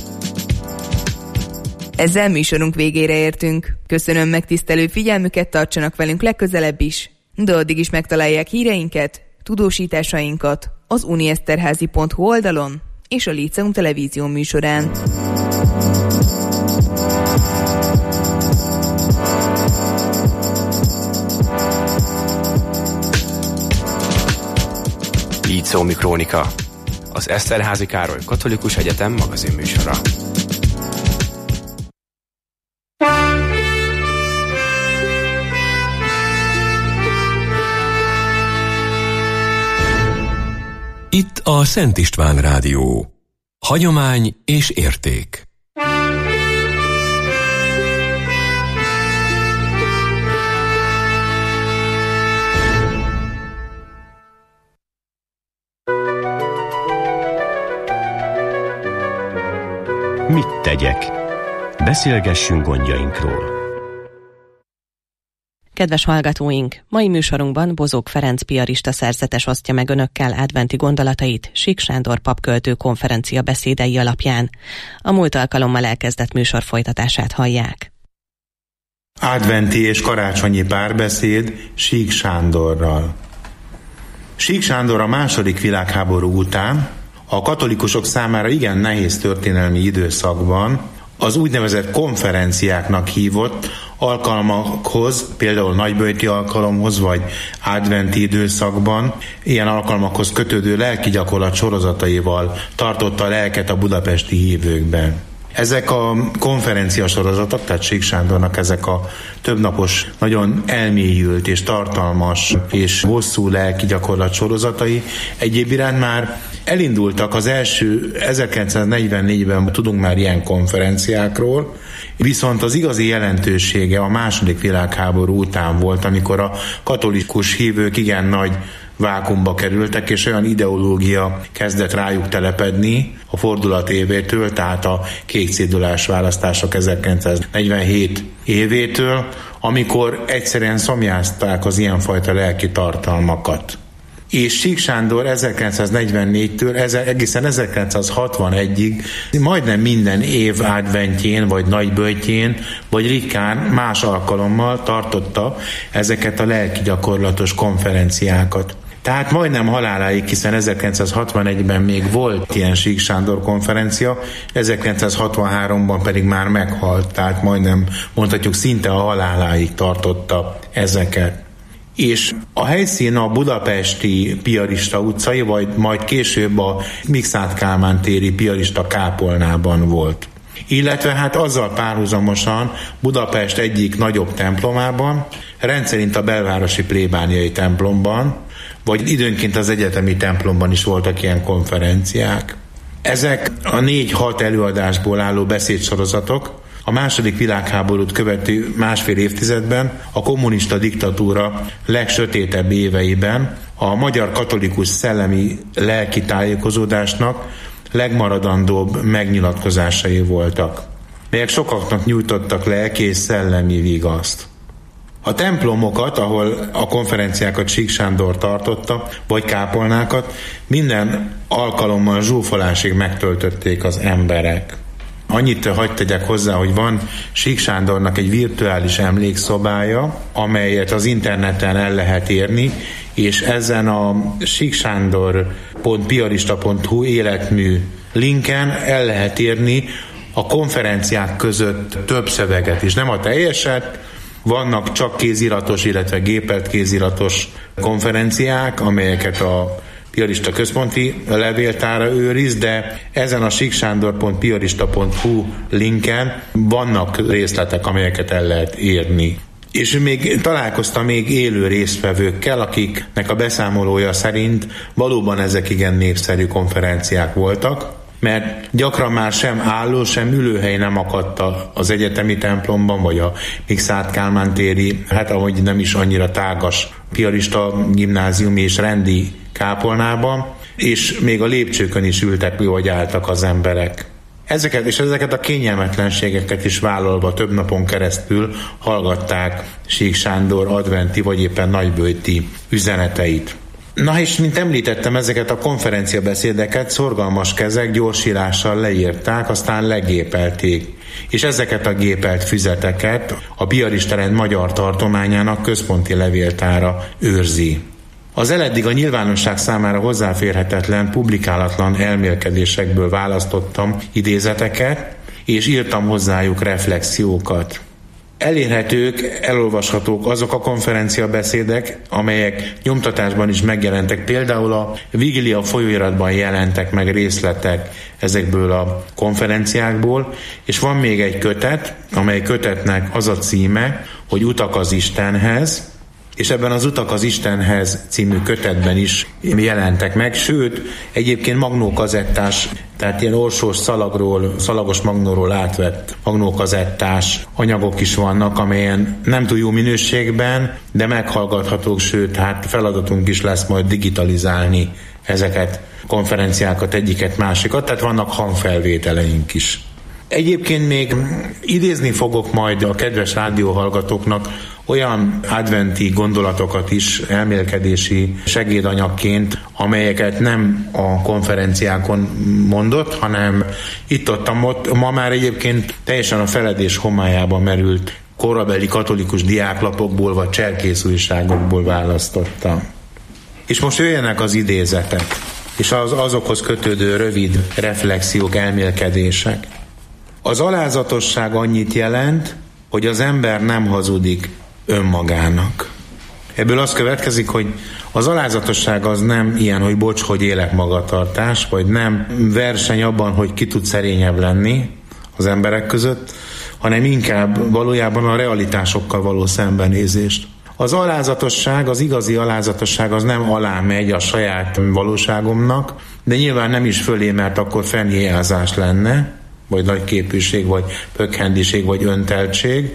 Ezzel műsorunk végére értünk. Köszönöm megtisztelő figyelmüket, tartsanak velünk legközelebb is. De addig is megtalálják híreinket, tudósításainkat az unieszterházy.hu oldalon és a Líceum televízió műsorán. Líceumi Krónika, az Eszterházy Károly Katolikus Egyetem magazinműsora. Itt a Szent István Rádió. Hagyomány és érték. Mit tegyek? Beszélgessünk gondjainkról. Kedves hallgatóink, mai műsorunkban Bozók Ferenc piarista szerzetes osztja meg önökkel adventi gondolatait Sík Sándor papköltő konferencia beszédei alapján. A múlt alkalommal elkezdett műsor folytatását hallják. Adventi és karácsonyi párbeszéd Sík Sándorral. Sík Sándor a II. Világháború után a katolikusok számára igen nehéz történelmi időszakban az úgynevezett konferenciáknak hívott alkalmakhoz, például nagyböjti alkalomhoz, vagy adventi időszakban, ilyen alkalmakhoz kötődő lelki gyakorlat sorozataival tartotta a lelket a budapesti hívőkben. Ezek a konferencia sorozatok, tehát Sík Sándornak ezek a többnapos, nagyon elmélyült és tartalmas és hosszú lelki gyakorlat sorozatai egyéb iránt már elindultak. Az első 1944-ben tudunk már ilyen konferenciákról, viszont az igazi jelentősége a II. Világháború után volt, amikor a katolikus hívők igen nagy vákumba kerültek, és olyan ideológia kezdett rájuk telepedni a fordulat évétől, tehát a kék cédulás választások 1947 évétől, amikor egyszerűen szomjázták az ilyenfajta lelki tartalmakat. És Sík Sándor 1944-től egészen 1961-ig majdnem minden év adventjén, vagy nagyböjtjén, vagy ritkán más alkalommal tartotta ezeket a lelki gyakorlatos konferenciákat. Tehát majdnem haláláig, hiszen 1961-ben még volt ilyen Sík Sándor konferencia, 1963-ban pedig már meghalt, tehát majdnem mondhatjuk szinte a haláláig tartotta ezeket. És a helyszín a budapesti Piarista utcai, vagy majd később a Mikszáth Kálmán téri Piarista kápolnában volt. Illetve hát azzal párhuzamosan Budapest egyik nagyobb templomában, rendszerint a belvárosi plébániai templomban, vagy időnként az egyetemi templomban is voltak ilyen konferenciák. Ezek a 4-6 előadásból álló beszédsorozatok a II. Világháborút követő másfél évtizedben, a kommunista diktatúra legsötétebb éveiben a magyar katolikus szellemi lelki tájékozódásnak legmaradandóbb megnyilatkozásai voltak, melyek sokaknak nyújtottak lelki és szellemi vigaszt. A templomokat, ahol a konferenciákat Sík Sándor tartotta, vagy kápolnákat, minden alkalommal zsúfolásig megtöltötték az emberek. Annyit hadd tegyek hozzá, hogy van Sík Sándornak egy virtuális emlékszobája, amelyet az interneten el lehet érni, és ezen a síksándor.piarista.hu életmű linken el lehet érni a konferenciák között több szöveget is, nem a teljeset. Vannak csak kéziratos, illetve gépelt kéziratos konferenciák, amelyeket a Piarista központi levéltára őriz, de ezen a síksándor.piarista.hu linken vannak részletek, amelyeket el lehet érni. És még találkoztam még élő résztvevőkkel, akiknek a beszámolója szerint valóban ezek igen népszerű konferenciák voltak, mert gyakran már sem álló, sem ülőhely nem akadt az egyetemi templomban, vagy a Mikszáth Kálmán téri, hát ahogy nem is annyira tágas Piarista gimnáziumi és rendi kápolnában, és még a lépcsőkön is ültek, vagy álltak az emberek. Ezeket a kényelmetlenségeket is vállalva több napon keresztül hallgatták Sík Sándor adventi vagy éppen nagyböjti üzeneteit. Na és mint említettem, ezeket a konferenciabeszédeket szorgalmas kezek gyorsírással leírták, aztán legépelték. És ezeket a gépelt füzeteket a Piarista rend magyar tartományának központi levéltára őrzi. Az eleddig a nyilvánosság számára hozzáférhetetlen, publikálatlan elmélkedésekből választottam idézeteket, és írtam hozzájuk reflexiókat. Elérhetők, elolvashatók azok a konferenciabeszédek, amelyek nyomtatásban is megjelentek. Például a Vigilia folyóiratban jelentek meg részletek ezekből a konferenciákból, és van még egy kötet, amely kötetnek az a címe, hogy Utak az Istenhez, és ebben az Utak az Istenhez című kötetben is jelentek meg, sőt, egyébként magnókazettás, tehát ilyen orsós szalagos magnóról átvett magnókazettás anyagok is vannak, amelyen nem túl jó minőségben, de meghallgathatók, sőt, hát feladatunk is lesz majd digitalizálni ezeket konferenciákat, egyiket, másikat, tehát vannak hangfelvételeink is. Egyébként még idézni fogok majd a kedves rádióhallgatóknak olyan adventi gondolatokat is elmélkedési segédanyagként, amelyeket nem a konferenciákon mondott, hanem itt-ott, ma már egyébként teljesen a feledés homályába merült korabeli katolikus diáklapokból vagy cserkész újságokból választotta. És most jöjjenek az idézetek, és azokhoz kötődő rövid reflexiók, elmélkedések. Az alázatosság annyit jelent, hogy az ember nem hazudik önmagának. Ebből az következik, hogy az alázatosság az nem ilyen, hogy bocs, hogy élek magatartás, vagy nem verseny abban, hogy ki tud szerényebb lenni az emberek között, hanem inkább valójában a realitásokkal való szembenézést. Az alázatosság, az igazi alázatosság az nem alá megy a saját valóságomnak, de nyilván nem is fölé, mert akkor fennhiányzás lenne, vagy nagy képűség, vagy pökhendiség, vagy önteltség.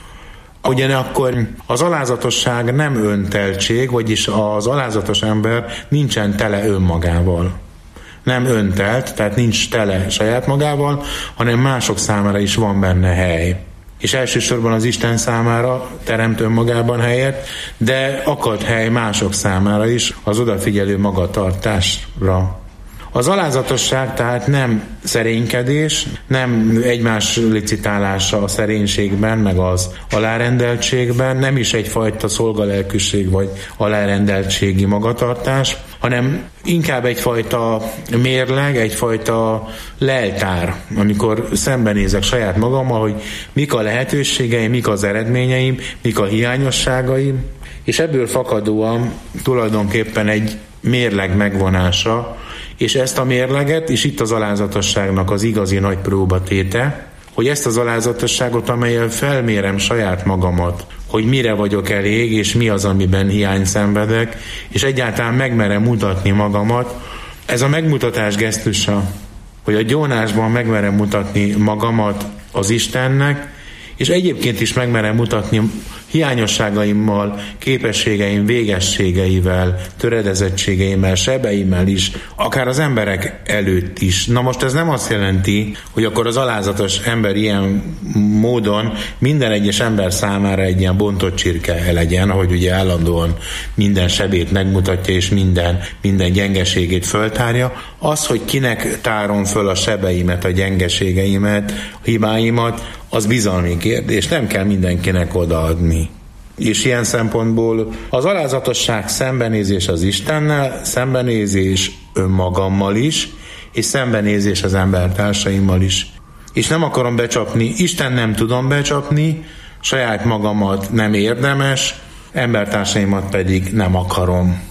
Ugyanakkor az alázatosság nem önteltség, vagyis az alázatos ember nincsen tele önmagával. Nem öntelt, tehát nincs tele saját magával, hanem mások számára is van benne hely. És elsősorban az Isten számára teremt önmagában helyet, de akad hely mások számára is az odafigyelő magatartásra. Az alázatosság tehát nem szerénykedés, nem egymás licitálása a szerénységben, meg az alárendeltségben, nem is egyfajta szolgalelkűség vagy alárendeltségi magatartás, hanem inkább egyfajta mérleg, egyfajta leltár, amikor szembenézek saját magammal, hogy mik a lehetőségeim, mik az eredményeim, mik a hiányosságaim, és ebből fakadóan tulajdonképpen egy mérleg megvonása, és ezt a mérleget, és itt az alázatosságnak az igazi nagy próbatéte, hogy ezt az alázatosságot, amellyel felmérem saját magamat, hogy mire vagyok elég, és mi az, amiben hiány szenvedek, és egyáltalán megmerem mutatni magamat. Ez a megmutatás gesztusa, hogy a gyónásban megmerem mutatni magamat az Istennek, és egyébként is megmerem mutatni hiányosságaimmal, képességeim végességeivel, töredezettségeimmel, sebeimmel is, akár az emberek előtt is. Na most ez nem azt jelenti, hogy akkor az alázatos ember ilyen módon minden egyes ember számára egy ilyen bontott csirke legyen, ahogy ugye állandóan minden sebét megmutatja, és minden gyengeségét föltárja. Az, hogy kinek tárom föl a sebeimet, a gyengeségeimet, a hibáimat, az bizalmi kérdés, nem kell mindenkinek odaadni. És ilyen szempontból az alázatosság szembenézés az Istennel, szembenézés önmagammal is, és szembenézés az embertársaimmal is. És nem akarom becsapni, Isten nem tudom becsapni, saját magamat nem érdemes, embertársaimat pedig nem akarom.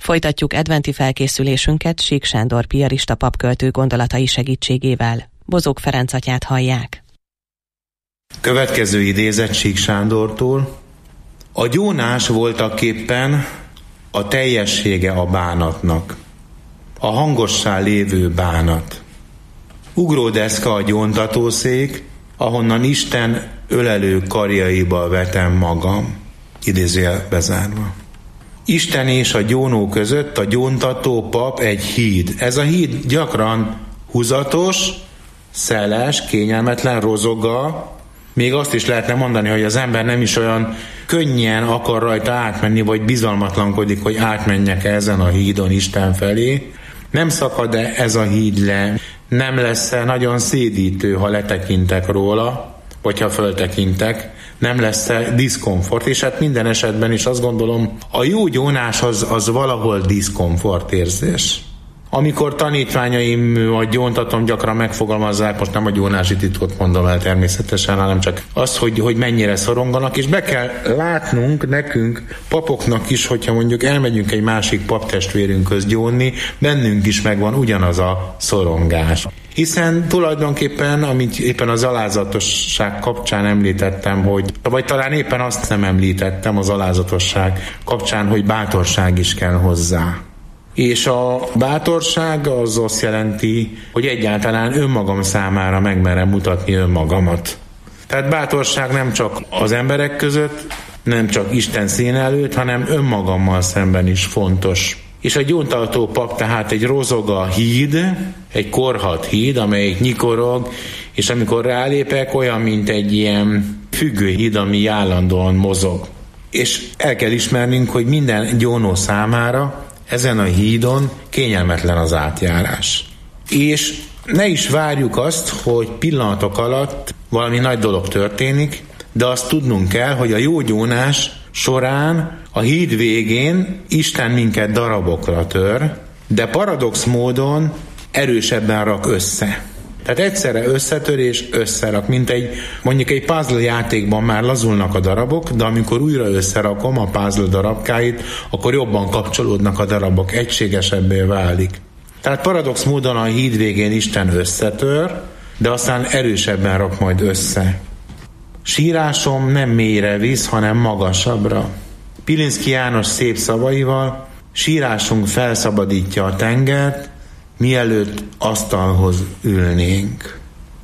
Folytatjuk adventi felkészülésünket Sík Sándor piarista papköltő gondolatai segítségével. Bozók Ferenc atyát hallják. Következő idézet Sík Sándortól. A gyónás voltaképpen a teljessége a bánatnak, a hangossá lévő bánat. Ugródeszka a gyóntatószék, ahonnan Isten ölelő karjaiba vetem magam. Idézőjel bezárva. Isten és a gyónó között a gyóntató pap egy híd. Ez a híd gyakran húzatos, szeles, kényelmetlen, rozoga. Még azt is lehetne mondani, hogy az ember nem is olyan könnyen akar rajta átmenni, vagy bizalmatlankodik, hogy átmenjek ezen a hídon Isten felé. Nem szakad-e ez a híd le? Nem lesz-e nagyon szédítő, ha letekintek róla, vagy ha föltekintek? Nem lesz-e diszkomfort? És hát minden esetben is azt gondolom, a jó gyónás az valahol diszkomfort érzés. Amikor tanítványaim vagy gyóntatom gyakran megfogalmazzák, most nem a gyónási titkot mondom el természetesen, hanem csak az, hogy mennyire szoronganak, és be kell látnunk nekünk, papoknak is, hogyha mondjuk elmegyünk egy másik paptestvérünkhöz gyónni, bennünk is megvan ugyanaz a szorongás. Hiszen tulajdonképpen, amit éppen az alázatosság kapcsán említettem, vagy talán éppen azt nem említettem az alázatosság kapcsán, hogy bátorság is kell hozzá. És a bátorság az azt jelenti, hogy egyáltalán önmagam számára megmerem mutatni önmagamat. Tehát bátorság nem csak az emberek között, nem csak Isten színe előtt, hanem önmagammal szemben is fontos. És a gyóntató pap tehát egy rozoga híd, egy korhadt híd, amelyik nyikorog, és amikor rálépek, olyan, mint egy ilyen függőhíd, ami állandóan mozog. És el kell ismernünk, hogy minden gyónó számára ezen a hídon kényelmetlen az átjárás. És ne is várjuk azt, hogy pillanatok alatt valami nagy dolog történik, de azt tudnunk kell, hogy a jó gyónás során a híd végén Isten minket darabokra tör, de paradox módon erősebben rak össze. Tehát egyszerre összetör és összerak, mint mondjuk egy puzzle játékban már lazulnak a darabok, de amikor újra összerakom a puzzle darabkáit, akkor jobban kapcsolódnak a darabok, egységesebbé válik. Tehát paradox módon a híd végén Isten összetör, de aztán erősebben rak majd össze. Sírásom nem mélyre visz, hanem magasabbra. Pilinszky János szép szavaival: sírásunk felszabadítja a tengert, mielőtt asztalhoz ülnénk.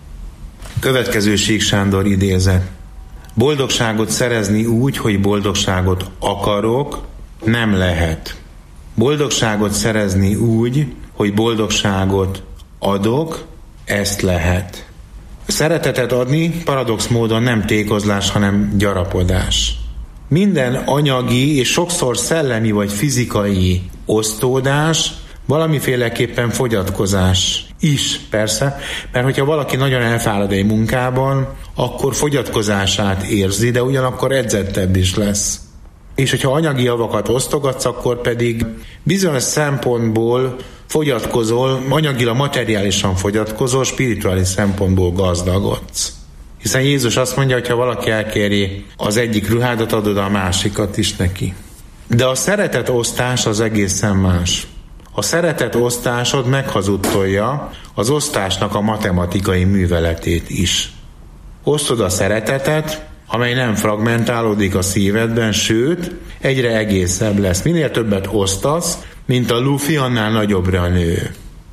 Következő Sík Sándor idézet. Boldogságot szerezni úgy, hogy boldogságot akarok, nem lehet. Boldogságot szerezni úgy, hogy boldogságot adok, ezt lehet. Szeretetet adni paradox módon nem tékozlás, hanem gyarapodás. Minden anyagi és sokszor szellemi vagy fizikai osztódás valamiféleképpen fogyatkozás is, persze, mert hogyha valaki nagyon elfárad egy munkában, akkor fogyatkozását érzi, de ugyanakkor edzettebb is lesz. És hogyha anyagi javakat osztogatsz, akkor pedig bizonyos szempontból fogyatkozol, anyagilag, materiálisan fogyatkozol, spirituális szempontból gazdagodsz. Hiszen Jézus azt mondja, hogy ha valaki elkéri az egyik ruhádat, adod a másikat is neki. De a szeretetosztás az egészen más. A szeretetosztásod meghazudtolja az osztásnak a matematikai műveletét is. Osztod a szeretetet, amely nem fragmentálódik a szívedben, sőt, egyre egészebb lesz. Minél többet osztasz, mint a lufi, annál nagyobbra nő.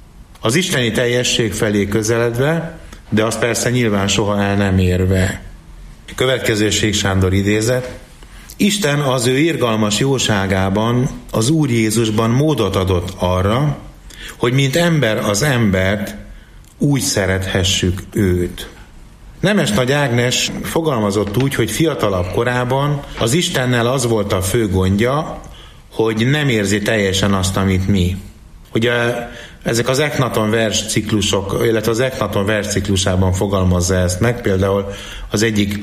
Az isteni teljesség felé közeledve, de azt persze nyilván soha el nem érve. Következő Sík Sándor idézet. Isten az ő irgalmas jóságában, az Úr Jézusban módot adott arra, hogy mint ember az embert, úgy szerethessük őt. Nemes Nagy Ágnes fogalmazott úgy, hogy fiatalabb korában az Istennel az volt a fő gondja, hogy nem érzi teljesen azt, amit mi. Ugye ezek az Eknaton versciklusok, illetve az Eknaton versciklusában fogalmazza ezt meg, például az egyik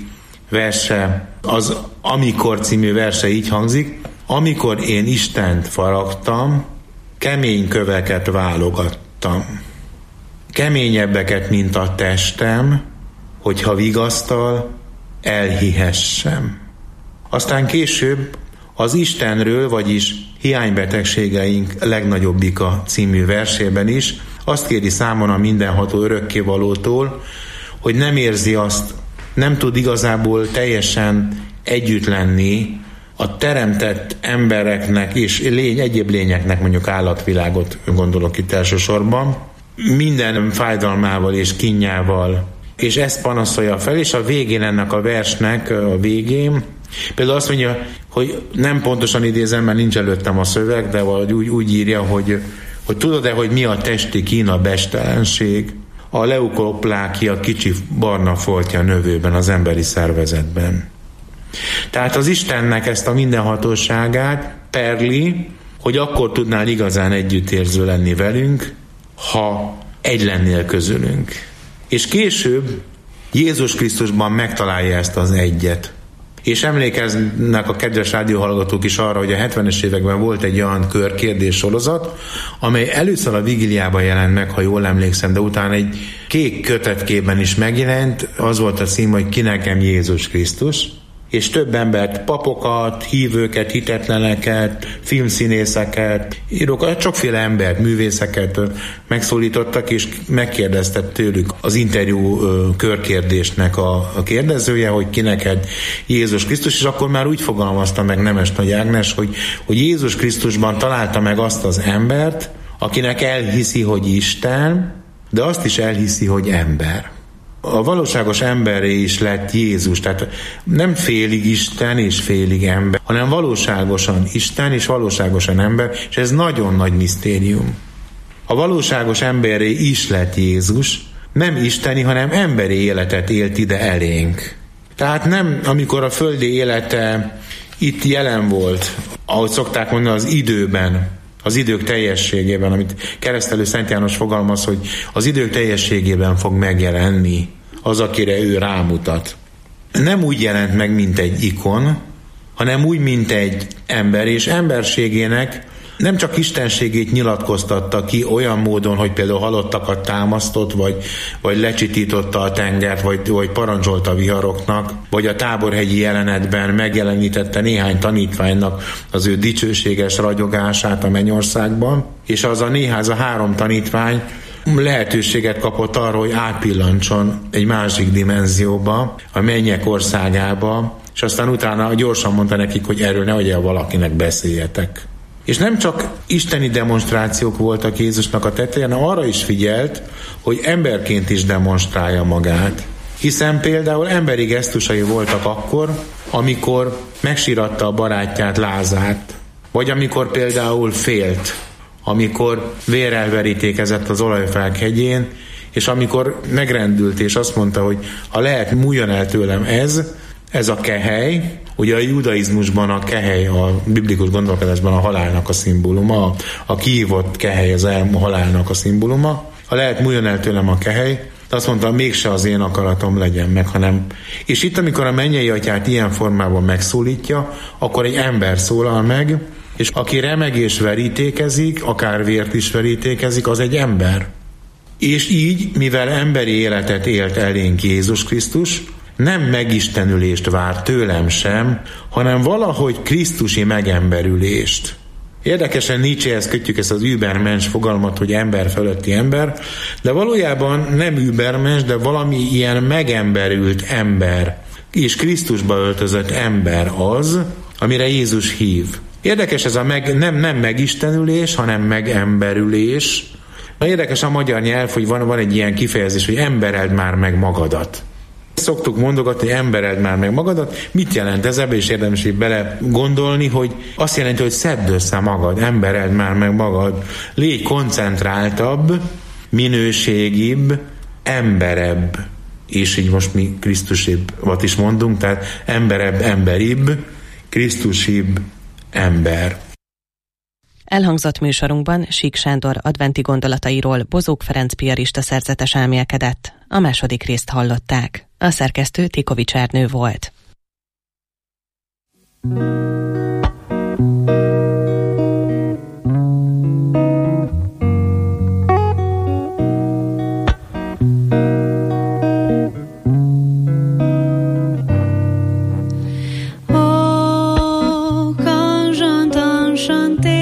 verse, az Amikor című verse így hangzik: amikor én Istent faragtam, kemény köveket válogattam. Keményebbeket, mint a testem, hogyha vigasztal, elhihessem. Aztán később az Istenről, vagyis Hiánybetegségeink legnagyobbika című versében is. Azt kéri számon a mindenható örökkévalótól, hogy nem érzi azt, nem tud igazából teljesen együtt lenni a teremtett embereknek és egyéb lényeknek, mondjuk állatvilágot gondolok itt elsősorban, minden fájdalmával és kínjával, és ezt panaszolja fel, és a végén ennek a versnek, a végén, például azt mondja, hogy nem pontosan idézem, mert nincs előttem a szöveg, de valahogy úgy írja, hogy tudod-e, hogy mi a testi kín, a bestelenség? A leukoplákia kicsi barna foltja növőben az emberi szervezetben. Tehát az Istennek ezt a mindenhatóságát perli, hogy akkor tudnál igazán együttérző lenni velünk, ha egy lennél közülünk. És később Jézus Krisztusban megtalálja ezt az egyet. És emlékeznek a kedves rádióhallgatók is arra, hogy a 70-es években volt egy olyan körkérdés sorozat, amely először a vigíliában jelent meg, ha jól emlékszem, de utána egy kék kötetkében is megjelent. Az volt a cím, hogy ki nekem Jézus Krisztus. És több embert, papokat, hívőket, hitetleneket, filmszínészeket, írókat, sokféle embert, művészeket megszólítottak, és megkérdezte tőlük az interjú körkérdésnek a kérdezője, hogy ki neked Jézus Krisztus, és akkor már úgy fogalmazta meg Nemes Nagy Ágnes, hogy Jézus Krisztusban találta meg azt az embert, akinek elhiszi, hogy Isten, de azt is elhiszi, hogy ember. A valóságos emberré is lett Jézus, tehát nem félig Isten és félig ember, hanem valóságosan Isten és valóságosan ember, és ez nagyon nagy misztérium. A valóságos emberré is lett Jézus, nem isteni, hanem emberi életet élt ide elénk. Tehát nem, amikor a földi élete itt jelen volt, ahogy szokták mondani, az időben, az idők teljességében, amit keresztelő Szent János fogalmaz, hogy az idők teljességében fog megjelenni az, akire ő rámutat. Nem úgy jelent meg, mint egy ikon, hanem úgy, mint egy ember, és emberségének nem csak istenségét nyilatkoztatta ki olyan módon, hogy például halottakat támasztott, vagy lecsitította a tengert, vagy parancsolta a viharoknak, vagy a táborhegyi jelenetben megjelenítette néhány tanítványnak az ő dicsőséges ragyogását a mennyországban, és az a 3 tanítvány lehetőséget kapott arra, hogy átpillantson egy másik dimenzióba, a mennyek országába, és aztán utána gyorsan mondta nekik, hogy erről nehogy valakinek beszéljetek. És nem csak isteni demonstrációk voltak Jézusnak a tetején, hanem arra is figyelt, hogy emberként is demonstrálja magát. Hiszen például emberi gesztusai voltak akkor, amikor megsíratta a barátját, Lázárt, vagy amikor például félt, amikor vérrel verítékezett az Olajfák hegyén, és amikor megrendült, és azt mondta, hogy ha lehet, múljon el tőlem ez a kehely. Ugye a judaizmusban a kehely, a biblikus gondolkodásban a halálnak a szimbóluma, a kiívott kehely az halálnak a szimbóluma. Ha lehet, múljon el tőlem a kehely, de azt mondta, mégse az én akaratom legyen meg, hanem... És itt, amikor a mennyei atyát ilyen formában megszólítja, akkor egy ember szólal meg, és aki remeg és verítékezik, akár vért is verítékezik, az egy ember. És így, mivel emberi életet élt elénk Jézus Krisztus, nem megistenülést vár tőlem sem, hanem valahogy krisztusi megemberülést. Érdekesen Nietzschehez kötjük ezt az übermensch fogalmat, hogy ember fölötti ember, de valójában nem übermensch, de valami ilyen megemberült ember, és Krisztusba öltözött ember az, amire Jézus hív. Érdekes ez a nem megistenülés, hanem megemberülés. Érdekes a magyar nyelv, hogy van egy ilyen kifejezés, hogy embereld már meg magadat. Szoktuk mondogatni, hogy embereld már meg magadat. Mit jelent ez? Ebbe is érdemes így bele gondolni, hogy azt jelenti, hogy szedd össze magad, embereld már meg magad. Légy koncentráltabb, minőségibb, emberebb. És így most mi Krisztusibbat is mondunk, tehát emberebb, emberibb, Krisztusibb ember. Elhangzott műsorunkban Sík Sándor adventi gondolatairól Bozók Ferenc piarista szerzetes elmélkedett. A második részt hallották. A szerkesztő Tikovics Ernő volt. Chanter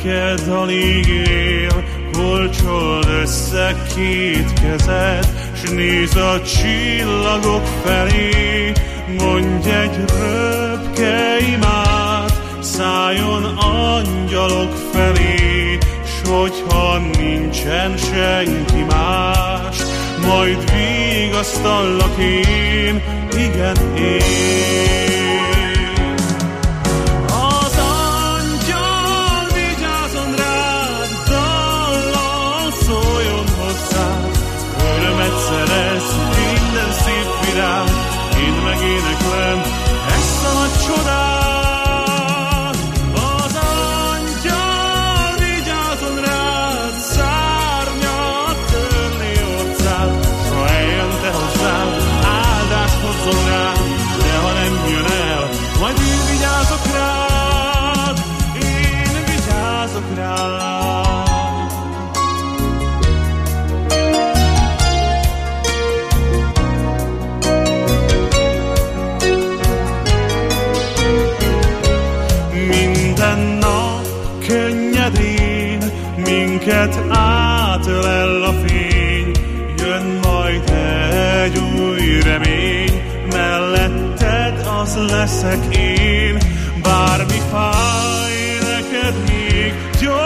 neked alig él, kolcsold össze két kezed, s nézz a csillagok felé, mondj egy röpke imát, szálljon angyalok felé, s hogyha nincsen senki más, majd vigasztallak én, igen én. Az angyal vigyázzon rád, dallal szóljon hozzád, örömet szerez minden szép virág, én meg éneklem ezt a nagy csodát. Az angyal vigyázzon rád, szárnyat törni orcád, s ha eljön te hozzád, áldást hozzon rád, de ha nem jön el, majd én vigyázok rád, én vigyázok rád. Minket átölel a fény, jön majd egy új remény, melletted az leszek én, bármi fáj neked még,